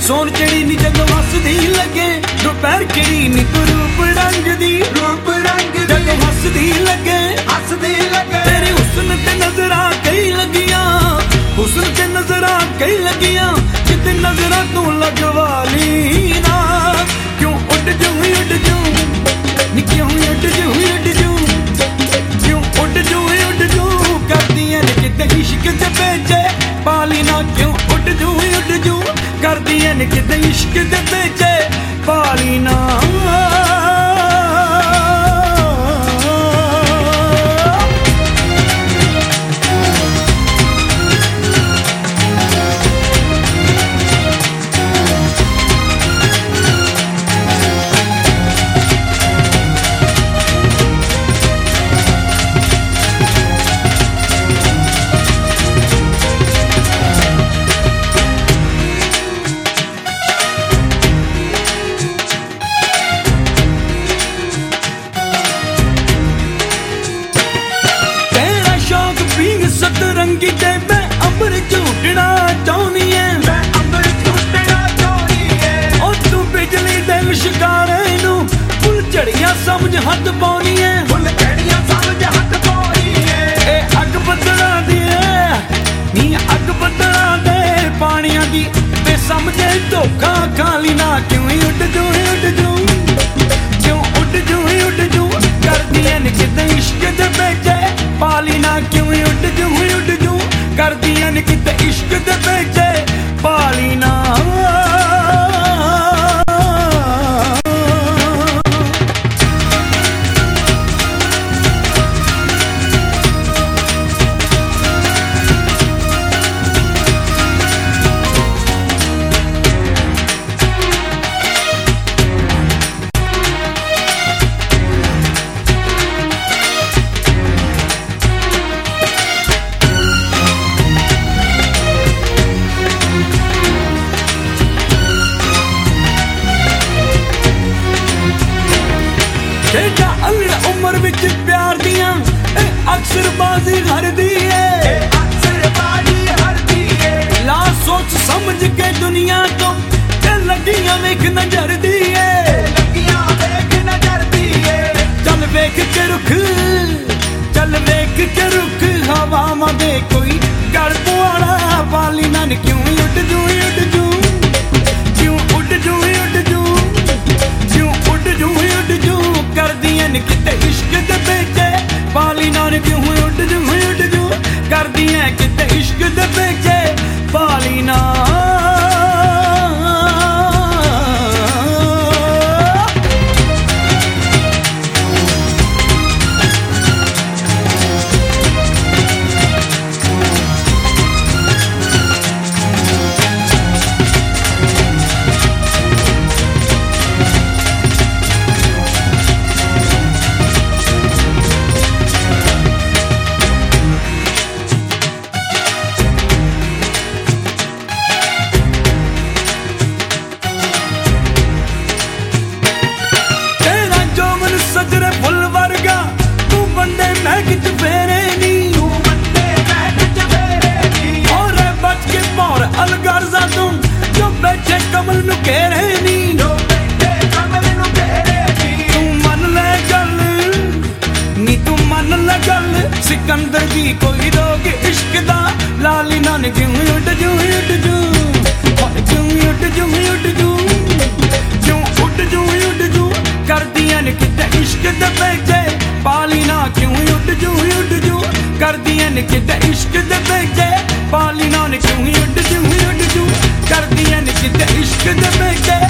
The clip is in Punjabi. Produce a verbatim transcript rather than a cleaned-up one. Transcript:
ਸੋਨ ਚੜੀ ਨੀ ਜਦੋਂ ਹੱਸਦੀ ਲੱਗੇ ਦੁਪਹਿਰ ਕਿਹੜੀ ਨੀ ਰੂਪ ਰੰਗ ਦੀ ਰੂਪ ਰੰਗ ਦੀ ਜਦੋਂ ਹੱਸਦੀ ਲੱਗੇ ਹੱਸਦੀ ਲੱਗੇ ਤੇਰੇ ਹੁਸਨ ਤੇ ਨਜ਼ਰਾਂ ਕਈ ਲੱਗੀਆਂ ਹੁਸਨ ਤੇ ਨਜ਼ਰਾਂ ਕਈ ਲੱਗੀਆਂ ਕਿਤੇ ਨਜ਼ਰਾਂ ਤੂੰ ਲਗਵਾਲੀ ਨਾ ਕਿਉਂ ਉੱਡ ਜੂ ਉੱਡ ਜੂ ਨੀ ਕਿਉਂ ਉੱਡ ਜੂ ਉੱਡ ਜੂ ਕਿਉਂ ਉੱਡ ਜੂ ਉੱਡ ਜੂ ਕਰਦੀਆਂ ਨੇ ਕਿਤੇ ਇਸ਼ਕ ਦੇ ਬੇਚੇ ਪਾਲੀ ਨਾ ਕਿਉਂ ਉੱਡ ਜੂ ਉੱਡ ਜੂ ਕਰਦੀਆਂ ਨੇ ਕਿਤੇ ਇਸ਼ਕ ਦੇ ਬੇਚੇ ਪਾਲੀ ਨਾ ਸਤਰੰਗੀ ਤੇ ਮੈਂ ਅੰਬਰ ਝੂਟਣਾ ਚਾਹੁੰਦੀ ਐ ਮੈਂ ਅੰਬਰ ਝੂਟਣਾ ਚਾਹੁੰਦੀ ਐ ਉਹ ਤੂੰ ਬਿਜਲੀ ਦੇ ਲਿਸ਼ਕਾਰੇ ਨੂੰ ਫੁੱਲ ਝੜੀਆਂ ਸਮਝ ਹੱਥ ਪਾਉਣੀ ਐ ਫੁੱਲ ਝੜੀਆਂ ਸਮਝ ਹੱਥ ਪਾਉਣੀ ਐ ਇਹ ਅੱਗ ਬੱਦਲਾਂ ਦੀ ਐ ਨੀ ਅੱਗ ਬੱਦਲਾਂ ਦੇ ਪਾਣੀਆਂ ਦੀ ਤੇ ਸਮਝੇ ਧੋਖਾ ਖਾਲੀ ਨਾ ਕਿਉਂ ਉੱਡ ਜੂ ਉੱਡ ਜੂ ਕਿਉਂ ਉੱਡ ਜੂ ਉੱਡ ਜੂ ਕਰਦੀਆਂ ਨੇ ਕਿਤੇ ਇਸ਼ਕ ਦੇ ਬੇਚੇ ਪਾਲੀ ਨਾ ਕਿਉਂ ਉੱਡ ਜੂ ਉੱਡ ਜੂ ਕਰਦੀਆਂ ਨੇ ਕਿਤੇ ਇਸ਼ਕ ਦੇ ਬੇਚੇ ਪਾਲੀ ਨਾ ਖੇਡਾਂ ਅਲੜ ਉਮਰ ਵਿੱਚ ਪਿਆਰ ਦੀਆਂ ਇਹ ਅਕਸਰ ਬਾਜ਼ੀ ਹਰਦੀ ਏ ਇਹ ਅਕਸਰ ਬਾਜ਼ੀ ਹਰਦੀ ਏ ਲਾ ਸੋਚ ਸਮਝ ਕੇ ਦੁਨੀਆ ਤੋਂ ਤੇ ਲੱਗੀਆਂ ਵੇਖ ਨਜ਼ਰ ਦੀ ਏ ਲੱਗੀਆਂ ਵੇਖ ਨਜ਼ਰ ਦੀ ਏ ਚੱਲ ਵੇਖ ਕੇ ਰੁੱਖ ਚੱਲ ਵੇਖ ਕੇ ਰੁੱਖ ਹਵਾਵਾਂ ਦੇ ਕੋਈ ਗਲ ਪੁਆੜਾ ਵਾਲੀ ਨਾ ਕਿਉਂ ਉੱਡ ਜੂ ਉੱਡ ਜੂ ਕਿਉਂ ਉੱਡ ਜੂ ਉੱਡ ਜੂ ਕਿਉਂ ਉੱਡ ਜੂ ਉੱਡ ਜੂ ਕਰਦੀਆਂ ਨੇ ਕਿਤੇ ਇਸ਼ਕ ਦੇ ਬੇਚੇ ਪਾਲੀ ਨਾ ਕਿਉਂ ਉੱਡ ਜੂ ਉੱਡ ਜੂ ਕਰਦੀਆਂ ਕਿਤੇ ਇਸ਼ਕ ਦੇ ਬੇਚੇ ਪਾਲੀ ਨਾ ਸਜਰੇ ਫੁੱਲ ਵਰਗਾ ਤੂੰ ਬੰਦੇ ਮੈਂ ਕਿਚ ਫੇਰੇ ਨੀ ਤੂੰ ਬੰਦੇ ਮੈਂ ਕਿਚ ਫੇਰੇ ਨੀ ਔਰੇ ਬਚ ਕੇ ਮੋਰ ਅਲਗਰਜ਼ਾ ਤੂੰ ਜੋ ਬੈਠੇ ਕਮਲ ਨੂੰ ਘੇਰੇ ਨੀ ਜੋ ਬੈਠੇ ਕਮਲ ਨੂੰ ਘੇਰੇ ਨੀ ਤੂੰ ਮੰਨ ਲੈ ਗੱਲ ਨੀ ਤੂੰ ਮੰਨ ਲੈ ਗੱਲ ਸਿਕੰਦਰ ਦੀ ਕੋਈ ਰੋਗ ਇਸ਼ਕ ਦਾ ਲਾਲੀ ਨਾ ਕਿਉਂ ਉੱਡ ਜੂ ਉੱਡ ਜੂ ਕਿਉਂ ਉੱਡ ਜੂ ਉੱਡ ਜੂ ਕਿਉਂ ਉੱਡ ਜੂ ਉੱਡ ਜੂ ਕਰਦੀਆਂ ਨੇ ਕਿਤੇ ਇਸ਼ਕ ਦੇ ਬੇਚੇ ਪਾਲੀ ਨਾ ਕਿਉਂ ਉੱਡ ਜੂ ਉੱਡ ਜੂ ਕਰਦੀਆਂ ਨੇ ਕਿਤੇ ਇਸ਼ਕ ਦੇ ਬੇਚੇ ਪਾਲੀ ਨਾ ਕਿਉਂ ਉੱਡ ਜੂ ਉੱਡ ਜੂ ਕਰਦੀਆਂ ਨੇ ਕਿਤੇ ਇਸ਼ਕ ਦੇ ਬੇਚੇ